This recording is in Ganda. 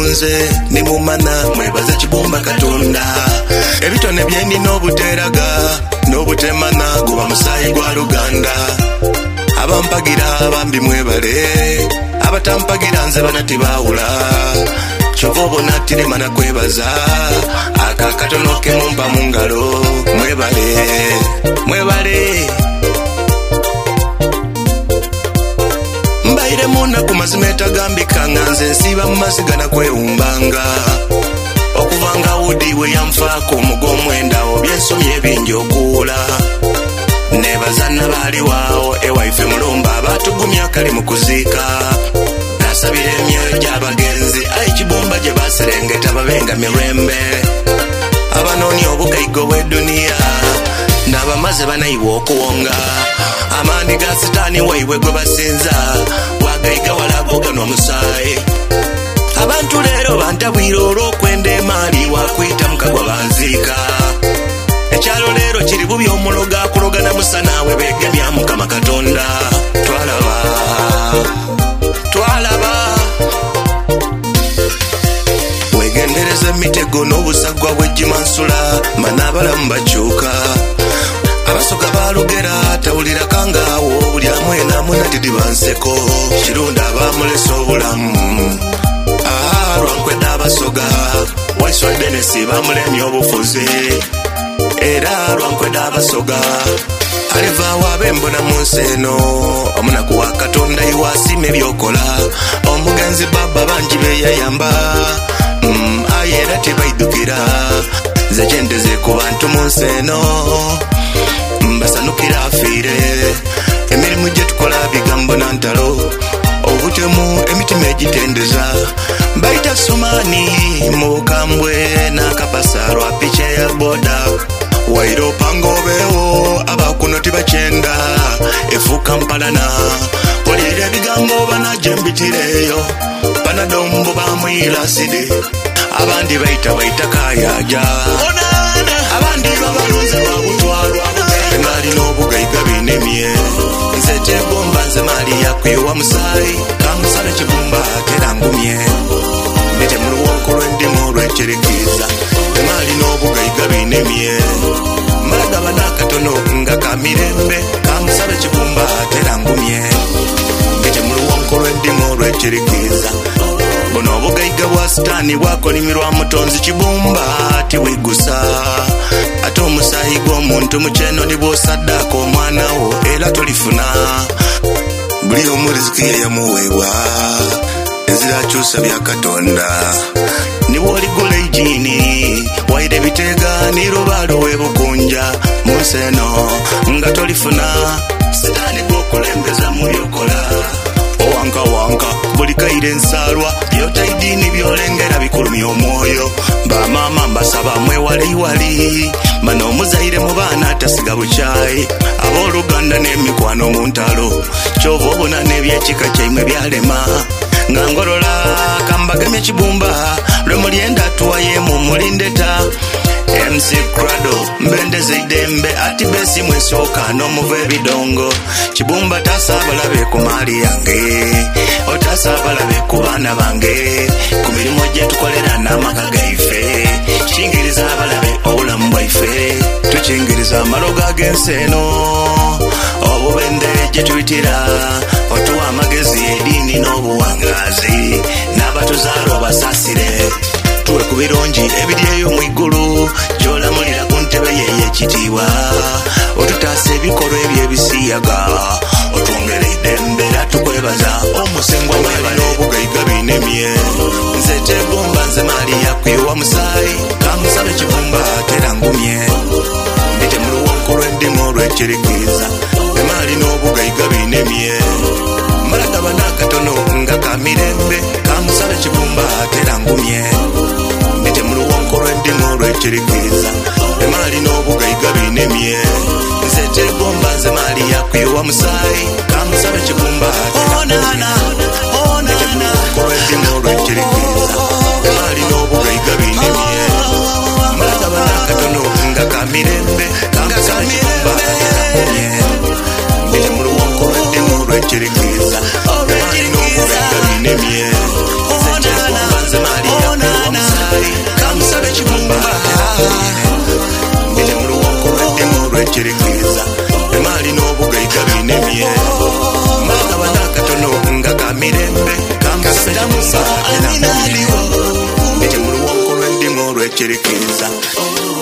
mutunze ne mumana mwebaza Kibumba Katonda ebitone byendi n'obuteraga n'obutemana kuba musayi gwa Luganda abampagira abambi mwebale abatampagira nze banatibawula Chovobo natiremana kwebaza akakatono ke mumpa mungalo mwebale mbaire muna kumazimeta gambika nganze nsiba mumasigana kweumbanga okuvanga udi we yamfako mugomwenda obyensomye bingi okula nebazana bali wao ewaife mulumba batugumya kali mukuzika nasabire emyoyo gy'abagenzi ai Kibumba gye baserengeta babenga mirembe abanoni obukaigo bw'edduniya n'abamaze banayiwa okuwonga amaani ga sitaani wayiwe gwe basinza bwagayiga walago gano omusaayi abantu leero bantabwira olw'okwenda emaali wakwita mukagwa banziika ekyalo leero kiri bubi omuloga akulogana musanawe beegemya Mukama Katonda twalaba wegendereza emitego n'obusagwa bw'ejjimansula mana abalamu bakyuka abasoga balugera tawulira kangaawo buli amwena munatidi banseko kirunda abamulesa obulamu lwankwedda abasoga waiswadde nesi bamulemya obufuzi era lwankwedda abasoga alivaawo abembona mu nsi eno omunaku wa Katonda iwaasima ebyokola omugenzi baba bangi beyayamba aye era tebaidukira nze gyendeze ku bantu mu nsi eno mbasanukira afiire emirimu gye tukola bigambo na ntalo obutemu emitima egitendeza bayita Sumaani mu bukambwe n'akapasa lwa picha ya boda wairo pango bewo abakuno tibakyenda efuuka mpalana olira ebigambo banajembitireyo banadombo bamwira asidi abandi bayita kayaja abandi babalunze babutwalwa emali n'obugayiga binemye nze Kibumba nze mali yakwiwa musaayi kamusala Kibumba terangumye ndete mu luwonko lw'endimu olw'ekyerikiza emali n'obugayiga binemye malagaba n'akatono nga kamirembe kamusala Kibumba terangumye ndete mu luwonko lw'endimu olw'ekyerikiza buno obugayiga bwa sitaani bwakolimirwa mutonzi Kibumba tiwigusa ate omusaayi gw'omuntu mukyeno nibwosaddaako omwanawo era tolifuna buli omu riziki ye yamuweebwa ezirakyusa bya Katonda niwoligula ejini waire bitega nirubaalo webukunja mu nsi eno nga tolifuna sitaani gw'okulembeza mu byokola owankawanka buli kaire ensaalwa byotaidini byolengera bikulumya omwoyo bamaama mbasaba mwewaliwali bano omuzaire mu baana atasiga bukyayi abooluganda n'emikwano mu ntalo kyova obona n'ebyekika kyaimwe byalema nga ngolola kambagemye Kibumba lwe mulyenda atuwaye mu mulindeta MC Crado mbendeze idembe ati besi mwesooka n'omuva ebidongo Kibumba tasa abalabe ku maali yange otasa abalabe ku baana bange ku mirimu gye tukolera n'amaka gaife kingiriza abalabe obulamu bwaife tukingiriza amaloga g'ensi eno obubende gye tuyitira otuwa amagezi ediini n'obuwangaazi n'abatuzaala obasasire tuwe ku birungi ebiri eyo mu igulu gy'olamulira ku ntebe ye ey'ekitiibwa otutaasa ebikolwa eby'ebisiyaga otwongere idembe era tukwebaza omusengwa mali n'obugayiga binemye nze Kibumba nze mali yakwiwa musaayi kamusabe Kibumba terangumye ndite mu luwonko lw'endimu olw'ekyerikiza emali n'obugayiga binemye malagaba n'akatono nga kamirembe kamusabe Kibumba terangumye ndite mu luwonko lw'endimu olw'ekyerikiza emali n'obugayiga binemye nze Kibumba nze mali yakwiwa musaayi kamusabe Kibumba terangumye ndite mu luwonko lw'endimu olw'ekyerikiza emali n'obugayiga binemye malagaba n'akatono nga kamirembe kamusabe Kibumba terangumye ndite mu luwonko lw'endimu olw'ekyerikiza emali n'obugayiga binemye nze Kibumba nze mali olw'ekirikiza emaali n'obugaiga binemye mbagaba n'akatono nga ka mirembe kamusetamusa era ekyo mu luwonko lw'eddimu olw'ekirikiza